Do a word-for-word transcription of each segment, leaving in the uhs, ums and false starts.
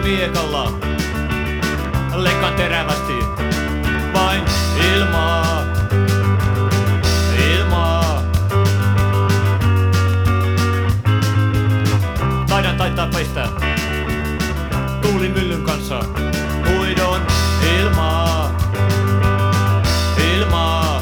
miekalla, leikkaan terävästi vain ilmaa, ilmaa. Taidan taittaa peistä tuulimyllyn kanssa, huidon ilmaa, ilmaa.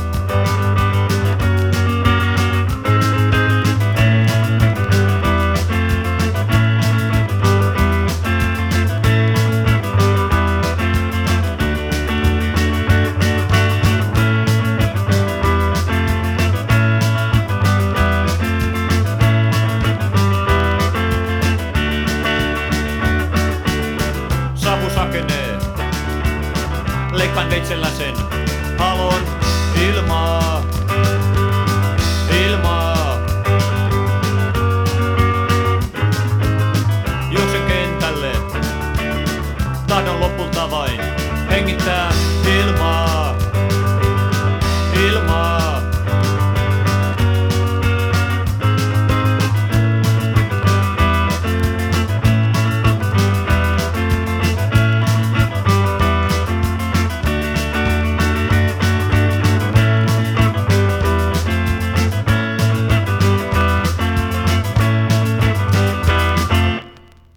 Savu sakenee, leikkaan veitsellä sen halon ilmaa, ilmaa. Juoksen kentälle, tahdon lopulta vain hengittää ilmaa.